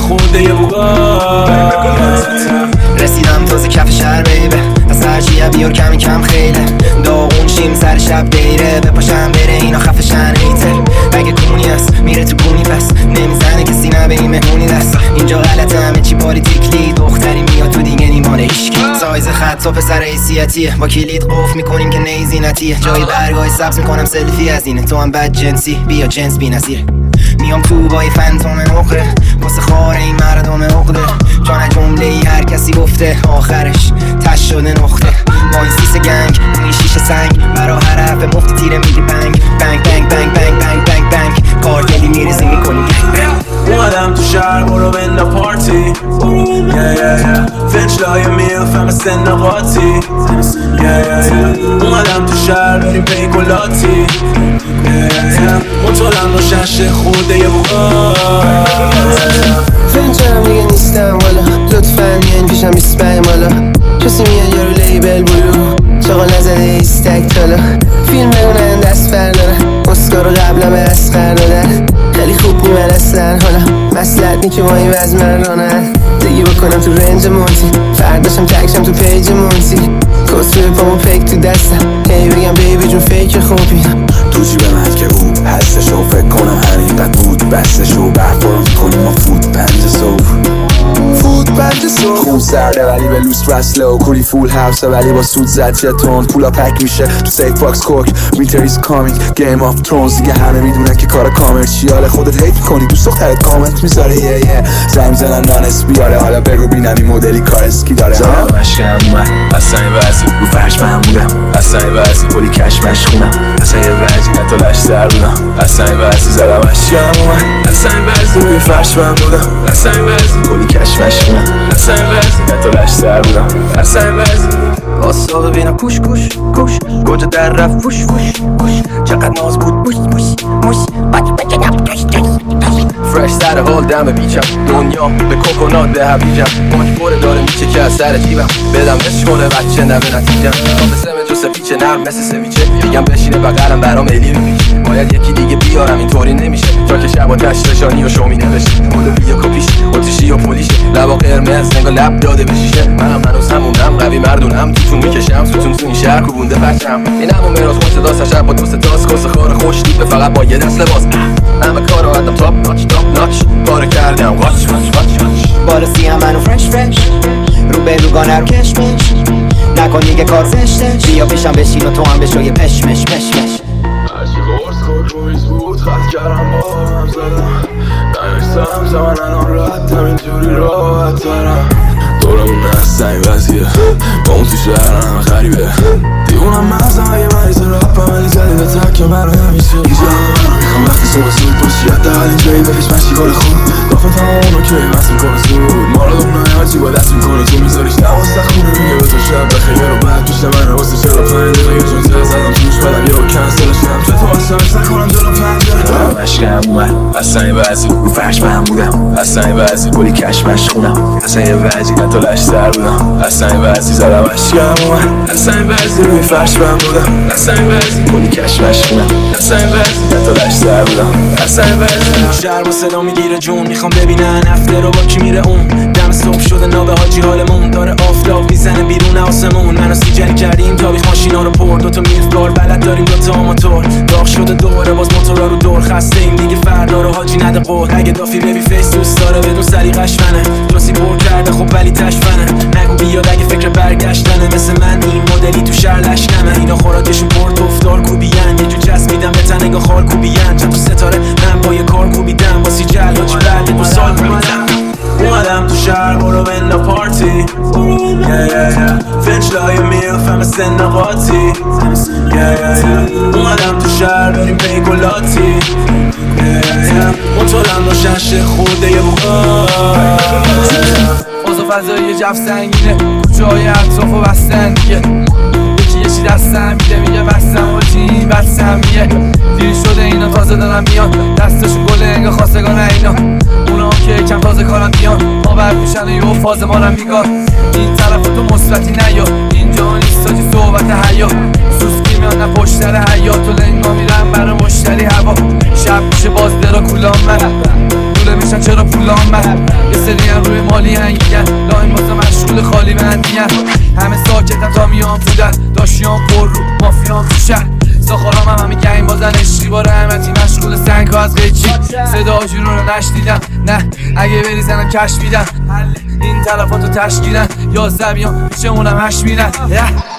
خورده یه رسیدم تازه کف شهر بیبه از هرچیه بیار کمی کم خیله داغون شیم سر شب دیره بپاشم بره اینا خفشن ایتر اگه کونی هست میره تو کونی پس نمیزنه کسی نه به این مهمونی دست اینجا غلطه همه چی پالیتیکلی دختری میاد تو دیگه نیمانه ایشکی سایز خط و پسر حیثیتیه با کلید قفل میکنیم که نیزینتیه جای برگای سبز میکنم سلفی از اینه تو هم بد جنسی بیا جنس بی نظیره میام تو با یه فنتوم نقره واسه خار این مردم عقده جان جمله ای هر کسی گفته آخرش تش شده نقطه با این سیس گنگ این شیشه سنگ برا هر حرف مفتی تیره میگی بنگ بنگ بنگ بنگ بنگ بنگ بنگ بنگ کارتلی میریزی میکنی اومدم تو شهر برو بندا پارتی فنچ لای میلف همه سن قاطی اومدم تو شهر بریم پیکولاتی مطولم رو شش خورده یه فنچم دیگه نیستم والا لطفاً بیاین پیشم 25 مالا کسی میاد یارو لیبل بلو چاقال نزده ایستک تالا فیلم بگونن دست بردارن اسکارو قبلا به اسقر دادن خیلی خوب میمن اصلا حالا مسلط نی که با این وزن من رانن دیگه بکنم تو رنج مونتی فرداشم تکشم تو پیج مونتی کس روی پامو پیک تو دستم هی بگم بیبی جون فیک خوبی تو جیب من که بود هستشو فکر کنم همینقدر بود بستشو برفارم میکنیم ما فود پنج صبح خون سرده ولی به لوس رسلو کولی فول هاوسه ولی با سود زد چتون پولا پک میشه تو سیف باکس کوک وینتر ایز کامینگ گیم آف ترونز دیگه همه میدونن که کار کامرشیاله خودت هیت کنی دوست دخترت کامنت میذاره یه زنگ زنن نانس بیاره حالا بگو بینم این مدلی کار اسکی داره زنم عشقم اومد اصلا این وزی رو فرش من بودم اصلا این وزی کلی کش مشخونم اصلا یه وزی نتالش سر بودم اصلا این وزی زدم عشقم اومد اصلا این وزی رو فرش من بودم اصلا این وزی کلی کش مشخونم اصلا این وزی نتالش سر بودم اصلا این وزی آسا ببینم کوش کوش کوش گوجه در رفت فوش فوش کوش چقدر ناز بود موش موش موش بچه فرش سر حال دم بیچم دنیا به کوکونات به حبیجم ماک بره داره میچه که از سر جیبم بدم بشکنه بچه نه به نتیجم آفسه جو سفیچه نرم مثل سویچه میگم بشینه بقلم برام الی بپیچ باید یکی دیگه بیارم اینطوری نمیشه تا که شب آتش نشانی و شومی نوشه خودو بیا کپیش اتیشی و پولیشه لبا قرمز نگاه لب داده بشیشه منم هنوز همونم قوی مردونم توتون میکشم ستون تو این شهر کوبونده پرچم اینم و مراز خوش داست شب با دوست تاس کس خار خوش دیپه فقط با یه دست لباس همه کارو آدم تاپ ناچ کار کردم واچ بالا سیام منو فرش رو به روگانه رو کشمش نکن دیگه کار زشتش بیا پیشم بشین و تو هم بشو یه پشمش هرچی قرص خود رویز بود خط کردم با هم زدم ننوشتم زمان الان رد همینجوری راحت دارم دورمون هستن این وضعیه با اون تو شهر همه غریبه دیونم مغزم اگه مریض راپم ولی زدی به تک من همیشه اینجا میخوام وقتی صبح زود باشی حداقل اینجایی بهش مشتی کار خوب گافه تمام اونو که مست میکنه زود ما رو دونه هرچی با دست میکنه تو میذاریش نواسته خونه میگه به تو شب بخیر و بعد پیش من واسه 45 دقیقه جون زدم توش بدم یه رو کنسلش کنم چه تو واسه نکنم جلو پنجره عشقم اومد اصلا این وضعی رو فرش من بودم اصلا این وضعی کلی کش مشخونم اصلا یه وضعی نتالش سر بودم اصلا این وضعی زدم عشقم اومد اصلا این وضعی روی فرش من بودم اصلا این وضعی کلی کش مشخونم اصلا این وضعی نتالش سر بودم اصلا این وضعی شهر با صدا میگیره جون میخوام ببینن هفته رو با کی میره اون دم صبح شده نابه حاجی حالمون داره آفتاب میزنه بیرون آسمون منو سیجل کردیم تابیخ ماشینا رو پر دوتا میلف بار بلد داریم دوتا آماتور داغ شده دوباره باز موتورا رو دور خسته ایم دیگه فردا رو حاجی نده قول اگه دافی ببی فیس دوست داره بدون سلیقش منه جاسی پر کرده خب ولی تشفنه نگو بیاد اگه فکر برگشتنه مثل من این مدلی تو شهر لشنمه اینا خوراکشون پرت افتار کوبیان یه جو چسب میدم به تن نگاه خال کوبیان چند تو ستاره من با یه کار کوبیدم با سیجل حاجی بعد 2 سال اومدم تو شهر برو بندا پارتی فنچ لای میلف همه سن قاطی اومدم تو شهر بریم پیکولاتی مطولم رو شش خورده یه اوضا فضایی جف سنگینه کوچه های اطراف و بستن دیگه یکی یه چی دستم میده میگه بستم و چی بستم میگه دیر شده اینا تازه دارم میان دستشون گله انگاه خواستگان اینا اونا که کم تازه کارم بیان ما برد میشن و یه فاز مارم میگار این طرف تو مثبتی نیا اینجا نیست تاجی صحبت حیا سوسکی میان نه پشتر حیات و لنگا میرم برای مشتری هوا شب میشه باز درا کولام من دوله میشن چرا پولام من یه سریم روی مالی هنگیگن لاین بازا مشغول خالی بندیگن همه ساکتن تا میان بودن داشیان پر رو مافیان تو شهر ساخارام همه گنگ بازن عشقی با رحمتی مشغول سنگ ها از قیچی صدا جون رو نشنیدم نه اگه بری زنم کش میدم این تلفاتو تشکیلن 11 میان پیش اونم 8 میرن